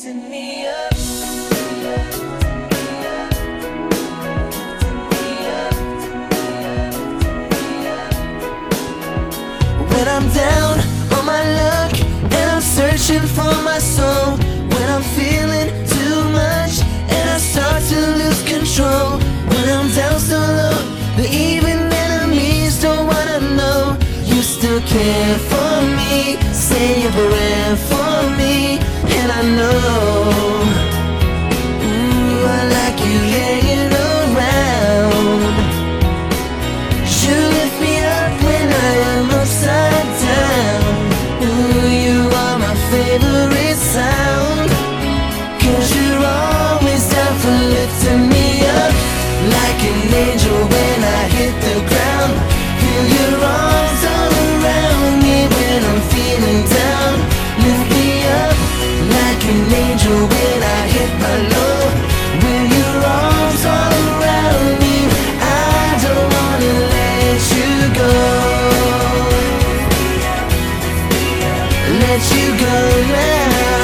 lifting me up. When I'm down on my luck and I'm searching for my soul, when I'm feeling too much and I start to lose control, when I'm down so low that even enemies don't wanna know you still care for me, say a prayer for me, and I know I like you hanging around. You lift me up when I am upside down. You are my favorite sound, 'cause you're always down for lifting me up. Like an angel when I hit the ground, feel your arms all around me when I'm feeling down. Lift me up like an angel when I hit my low. When your arms all around me, I don't wanna let you go. Let you go now.